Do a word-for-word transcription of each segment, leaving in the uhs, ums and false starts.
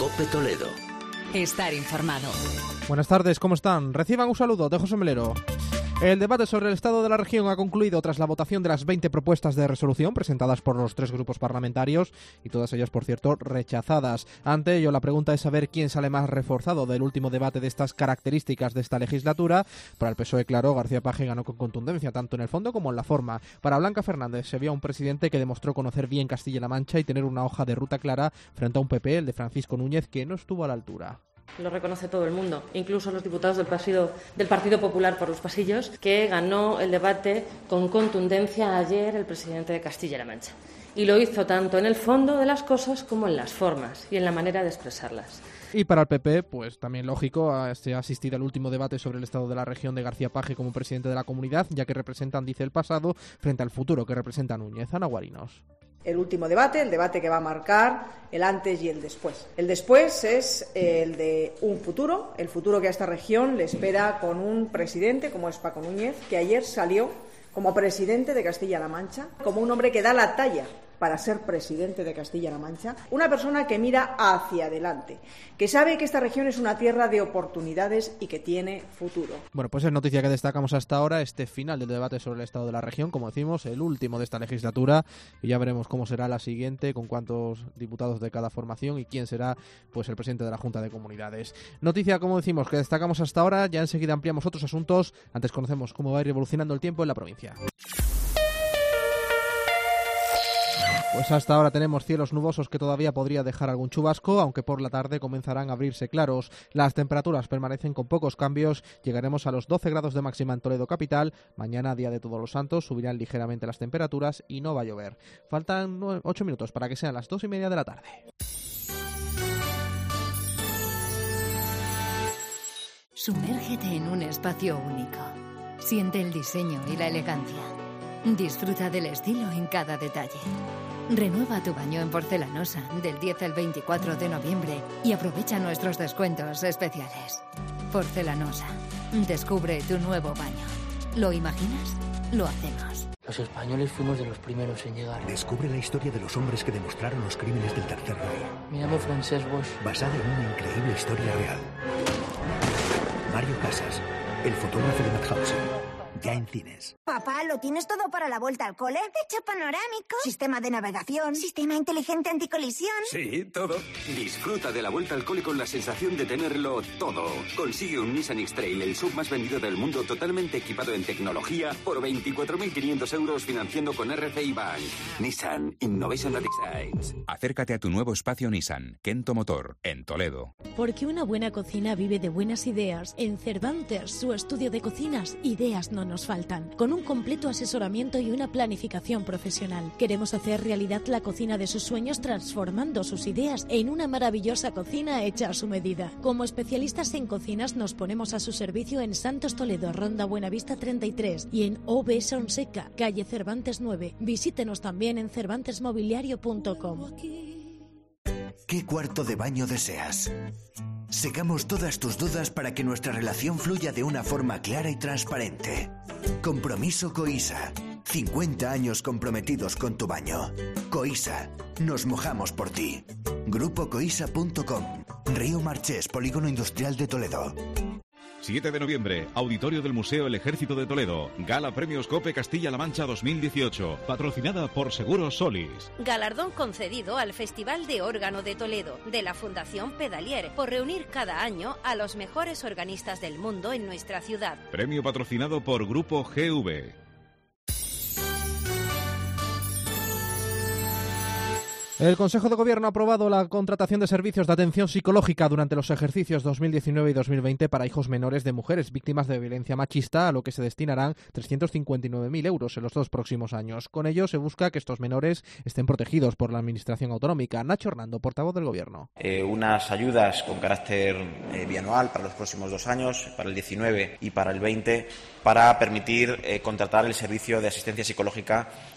COPE Toledo. Estar informado. Buenas tardes, ¿cómo están? Reciban un saludo de José Melero. El debate sobre el estado de la región ha concluido tras la votación de las veinte propuestas de resolución presentadas por los tres grupos parlamentarios y todas ellas, por cierto, rechazadas. Ante ello, la pregunta es saber quién sale más reforzado del último debate de estas características de esta legislatura. Para el P S O E, claro, García Paje ganó con contundencia, tanto en el fondo como en la forma. Para Blanca Fernández se vio a un presidente que demostró conocer bien Castilla-La Mancha y tener una hoja de ruta clara frente a un P P, el de Francisco Núñez, que no estuvo a la altura. Lo reconoce todo el mundo, incluso los diputados del partido, del Partido Popular por los pasillos, que ganó el debate con contundencia ayer el presidente de Castilla-La Mancha. Y lo hizo tanto en el fondo de las cosas como en las formas y en la manera de expresarlas. Y para el P P, pues también lógico, se ha asistido al último debate sobre el estado de la región de García Paje como presidente de la comunidad, ya que representan, dice, el pasado frente al futuro que representa Núñez. Ana Guarinos. El último debate, el debate que va a marcar el antes y el después. El después es el de un futuro, el futuro que a esta región le espera con un presidente como es Paco Núñez, que ayer salió como presidente de Castilla-La Mancha, como un hombre que da la talla para ser presidente de Castilla-La Mancha, una persona que mira hacia adelante, que sabe que esta región es una tierra de oportunidades y que tiene futuro. Bueno, pues es noticia que destacamos hasta ahora, este final del debate sobre el estado de la región, como decimos, el último de esta legislatura, y ya veremos cómo será la siguiente, con cuántos diputados de cada formación y quién será pues el presidente de la Junta de Comunidades. Noticia, como decimos, que destacamos hasta ahora, ya enseguida ampliamos otros asuntos, antes conocemos cómo va a ir evolucionando el tiempo en la provincia. Pues hasta ahora tenemos cielos nubosos que todavía podría dejar algún chubasco, aunque por la tarde comenzarán a abrirse claros. Las temperaturas permanecen con pocos cambios, llegaremos a los doce grados de máxima en Toledo capital. Mañana, día de Todos los Santos, subirán ligeramente las temperaturas y no va a llover. Faltan ocho minutos para que sean las dos y media de la tarde. Sumérgete en un espacio único. Siente el diseño y la elegancia. Disfruta del estilo en cada detalle. Renueva tu baño en Porcelanosa del diez al veinticuatro de noviembre y aprovecha nuestros descuentos especiales. Porcelanosa. Descubre tu nuevo baño. ¿Lo imaginas? Lo hacemos. Los españoles fuimos de los primeros en llegar. Descubre la historia de los hombres que demostraron los crímenes del Tercer Reich. Me llamo Francesc Boix. Basada en una increíble historia real. Mario Casas, el fotógrafo de Mauthausen. Ya en cines. Papá, ¿lo tienes todo para la vuelta al cole? Techo panorámico, sistema de navegación, sistema inteligente anticolisión. Sí, todo. Disfruta de la vuelta al cole con la sensación de tenerlo todo. Consigue un Nissan X-Trail, el sub más vendido del mundo, totalmente equipado en tecnología, por veinticuatro mil quinientos euros financiando con R C I Bank. Nissan Innovation that excites. Acércate a tu nuevo espacio Nissan, Kento Motor, en Toledo. Porque una buena cocina vive de buenas ideas. En Cervantes, su estudio de cocinas, ideas no nos faltan. Con un completo asesoramiento y una planificación profesional. Queremos hacer realidad la cocina de sus sueños transformando sus ideas en una maravillosa cocina hecha a su medida. Como especialistas en cocinas nos ponemos a su servicio en Santos Toledo, Ronda Buenavista treinta y tres y en O B Sonseca, calle Cervantes nueve. Visítenos también en cervantes mobiliario punto com. ¿Qué cuarto de baño deseas? Secamos todas tus dudas para que nuestra relación fluya de una forma clara y transparente. Compromiso Coisa. cincuenta años comprometidos con tu baño. Coisa. Nos mojamos por ti. grupo coisa punto com. Río Marchés, Polígono Industrial de Toledo. siete de noviembre, Auditorio del Museo El Ejército de Toledo. Gala Premios COPE Castilla-La Mancha dos mil dieciocho. Patrocinada por Seguros Solis. Galardón concedido al Festival de Órgano de Toledo, de la Fundación Pedalier, por reunir cada año a los mejores organistas del mundo en nuestra ciudad. Premio patrocinado por Grupo G V. El Consejo de Gobierno ha aprobado la contratación de servicios de atención psicológica durante los ejercicios dos mil diecinueve y dos mil veinte para hijos menores de mujeres víctimas de violencia machista, a lo que se destinarán trescientos cincuenta y nueve mil euros en los dos próximos años. Con ello se busca que estos menores estén protegidos por la Administración Autonómica. Nacho Hernando, portavoz del Gobierno. Eh, unas ayudas con carácter eh, bianual para los próximos dos años, para el diecinueve y para el veinte, para permitir eh, contratar el servicio de asistencia psicológica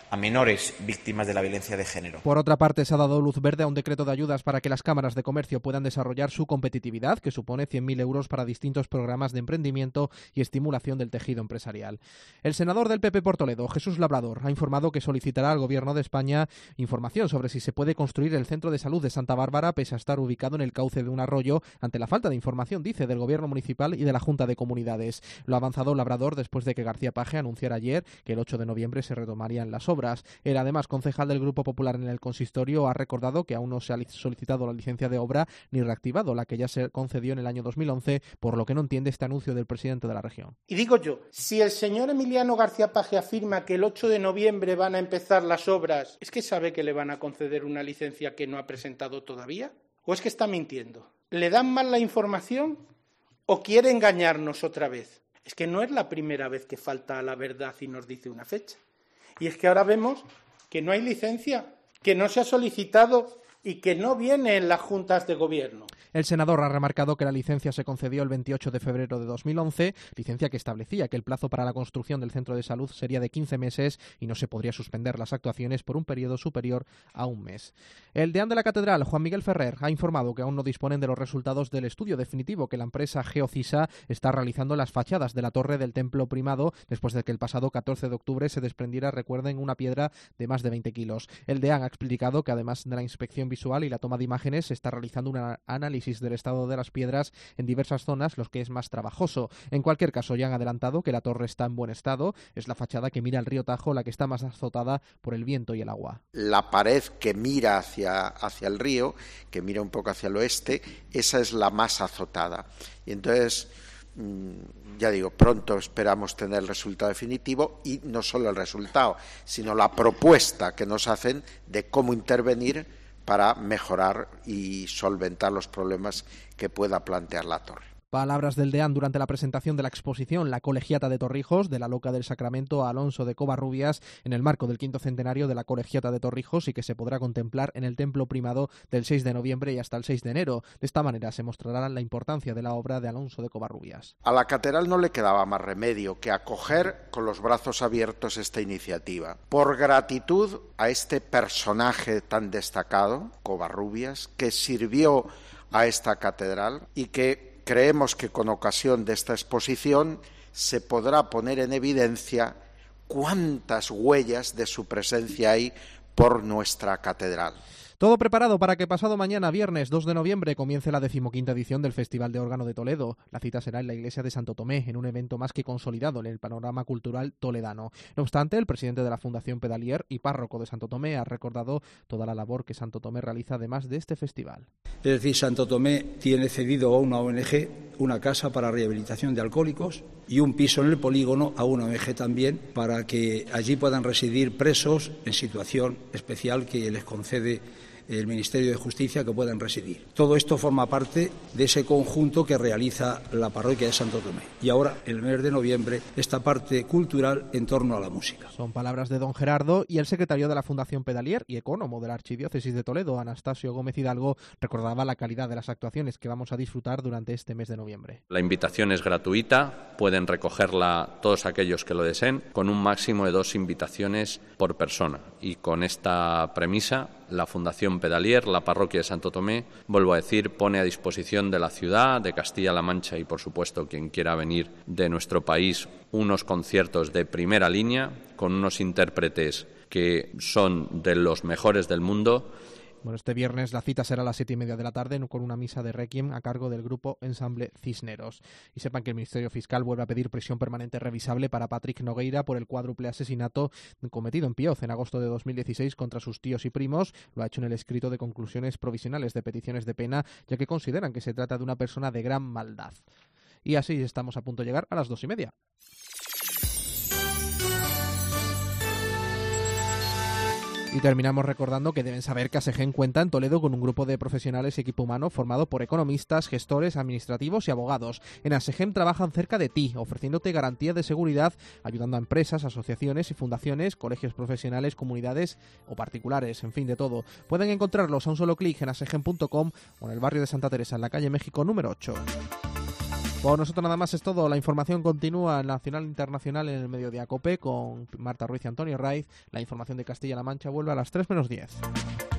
a menores víctimas de la violencia de género. Por otra parte, se ha dado luz verde a un decreto de ayudas para que las cámaras de comercio puedan desarrollar su competitividad, que supone cien mil euros para distintos programas de emprendimiento y estimulación del tejido empresarial. El senador del P P por Toledo, Jesús Labrador, ha informado que solicitará al Gobierno de España información sobre si se puede construir el centro de salud de Santa Bárbara pese a estar ubicado en el cauce de un arroyo, ante la falta de información, dice, del Gobierno municipal y de la Junta de Comunidades. Lo ha avanzado Labrador después de que García Paje anunciara ayer que el ocho de noviembre se retomarían las obras. Él, además, concejal del Grupo Popular en el consistorio, ha recordado que aún no se ha solicitado la licencia de obra ni reactivado la que ya se concedió en el año dos mil once, por lo que no entiende este anuncio del presidente de la región. Y digo yo, si el señor Emiliano García Paje afirma que el ocho de noviembre van a empezar las obras, ¿es que sabe que le van a conceder una licencia que no ha presentado todavía? ¿O es que está mintiendo? ¿Le dan mal la información o quiere engañarnos otra vez? Es que no es la primera vez que falta a la verdad y nos dice una fecha. Y es que ahora vemos que no hay licencia, que no se ha solicitado y que no viene en las juntas de gobierno. El senador ha remarcado que la licencia se concedió el veintiocho de febrero de dos mil once, licencia que establecía que el plazo para la construcción del centro de salud sería de quince meses y no se podría suspender las actuaciones por un periodo superior a un mes. El deán de la catedral, Juan Miguel Ferrer, ha informado que aún no disponen de los resultados del estudio definitivo que la empresa Geocisa está realizando en las fachadas de la torre del templo primado, después de que el pasado catorce de octubre se desprendiera, recuerden, una piedra de más de veinte kilos. El deán ha explicado que además de la inspección visual y la toma de imágenes, se está realizando un análisis del estado de las piedras en diversas zonas, lo que es más trabajoso. En cualquier caso, ya han adelantado que la torre está en buen estado. Es la fachada que mira al río Tajo la que está más azotada por el viento y el agua. La pared que mira hacia, hacia el río, que mira un poco hacia el oeste, esa es la más azotada. Y entonces, ya digo, pronto esperamos tener el resultado definitivo, y no solo el resultado, sino la propuesta que nos hacen de cómo intervenir para mejorar y solventar los problemas que pueda plantear la torre. Palabras del deán durante la presentación de la exposición La Colegiata de Torrijos, de la Loca del Sacramento a Alonso de Covarrubias, en el marco del quinto centenario de la Colegiata de Torrijos, y que se podrá contemplar en el Templo Primado del seis de noviembre y hasta el seis de enero. De esta manera se mostrará la importancia de la obra de Alonso de Covarrubias. A la catedral no le quedaba más remedio que acoger con los brazos abiertos esta iniciativa. Por gratitud a este personaje tan destacado, Covarrubias, que sirvió a esta catedral y que creemos que con ocasión de esta exposición se podrá poner en evidencia cuántas huellas de su presencia hay por nuestra catedral. Todo preparado para que pasado mañana, viernes dos de noviembre, comience la decimoquinta edición del Festival de Órgano de Toledo. La cita será en la iglesia de Santo Tomé, en un evento más que consolidado en el panorama cultural toledano. No obstante, el presidente de la Fundación Pedalier y párroco de Santo Tomé ha recordado toda la labor que Santo Tomé realiza además de este festival. Es decir, Santo Tomé tiene cedido a una O N G una casa para rehabilitación de alcohólicos y un piso en el polígono a una O N G también, para que allí puedan residir presos en situación especial que les concede el Ministerio de Justicia, que puedan residir. Todo esto forma parte de ese conjunto que realiza la parroquia de Santo Tomé. Y ahora, en el mes de noviembre, esta parte cultural en torno a la música. Son palabras de don Gerardo, y el secretario de la Fundación Pedalier y ecónomo de la Archidiócesis de Toledo, Anastasio Gómez Hidalgo, recordaba la calidad de las actuaciones que vamos a disfrutar durante este mes de noviembre. La invitación es gratuita, pueden recogerla todos aquellos que lo deseen, con un máximo de dos invitaciones por persona. Y con esta premisa, la Fundación Pedalier, la parroquia de Santo Tomé, vuelvo a decir, pone a disposición de la ciudad, de Castilla-La Mancha y, por supuesto, quien quiera venir de nuestro país, unos conciertos de primera línea con unos intérpretes que son de los mejores del mundo. Bueno, este viernes la cita será a las siete y media de la tarde con una misa de requiem a cargo del grupo Ensamble Cisneros. Y sepan que el Ministerio Fiscal vuelve a pedir prisión permanente revisable para Patrick Nogueira por el cuádruple asesinato cometido en Pioz en agosto de dos mil dieciséis contra sus tíos y primos. Lo ha hecho en el escrito de conclusiones provisionales de peticiones de pena, ya que consideran que se trata de una persona de gran maldad. Y así estamos a punto de llegar a las dos y media. Y terminamos recordando que deben saber que ASEGEN cuenta en Toledo con un grupo de profesionales y equipo humano formado por economistas, gestores, administrativos y abogados. En ASEGEN trabajan cerca de ti, ofreciéndote garantía de seguridad, ayudando a empresas, asociaciones y fundaciones, colegios profesionales, comunidades o particulares, en fin, de todo. Pueden encontrarlos a un solo clic en asegen punto com o en el barrio de Santa Teresa, en la calle México número ocho. Por nosotros nada más es todo. La información continúa en Nacional Internacional en el Mediodía COPE con Marta Ruiz y Antonio Raiz. La información de Castilla-La Mancha vuelve a las tres menos diez.